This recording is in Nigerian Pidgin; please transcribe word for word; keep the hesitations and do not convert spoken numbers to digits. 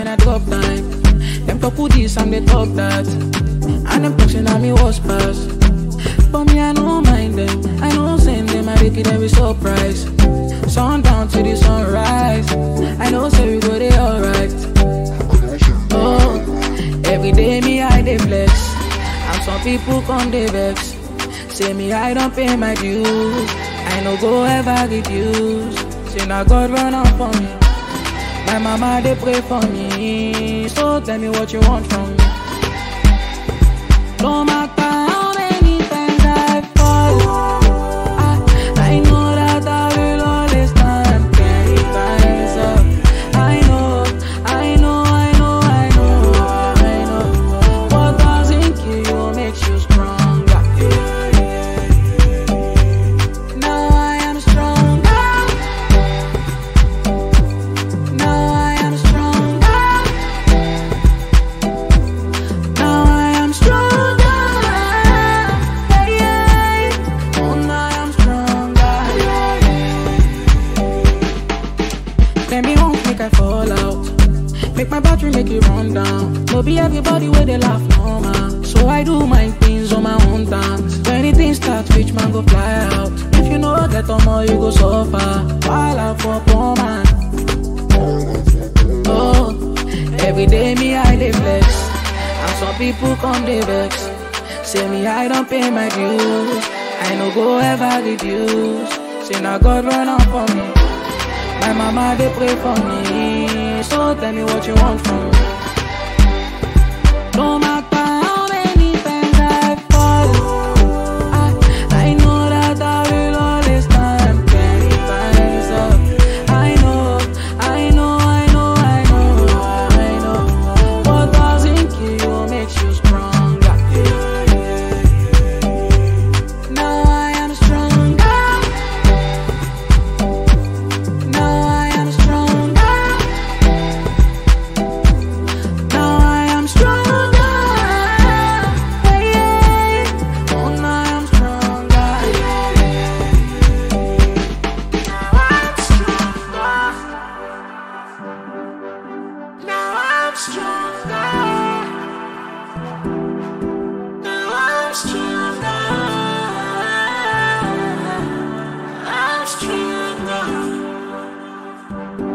when I drop time. Them talk with this and they talk that. And them talking at me was pass. But me, I don't mind them. I know send them, I make it every surprise. Sundown to the sunrise. I know say we go there alright. Oh, every day me I dey flex. And some people come they vex. Say me I don't pay my dues. I no go ever refuse. Say now God run up for me. My mama they pray for me. So tell me what you want from me. No matter how many times I fall, I, I know that I will always stand ten times up. I know, I know, I know, I know, I know. What doesn't kill you makes you stronger. Now I am stronger. Now I am stronger. Now I am stronger. Yeah, yeah. Oh, now I am stronger. Let me won't make I fall out. Make my battery make it run down. No be everybody where they laugh no man. So I do my things on my own terms. When anything starts, rich man go fly out. If you know get on more, you go suffer. While out for poor man. Oh, every day me I dey flex. And some people come they vex. Say me I don't pay my dues. I no go ever reduce. Say now God run up for me. My mama they pray for me. So tell me what you want from me. No matter how many times I fall, I, I know that I will always stand ten times up. I know, I know, I know, I know, I know. What doesn't kill you makes you stronger. Now I am stronger. Now I am stronger. Now I am stronger. Yeah, yeah. Oh, now I am stronger. Now I'm stronger. Now I'm stronger. Now I'm stronger. I'm stronger.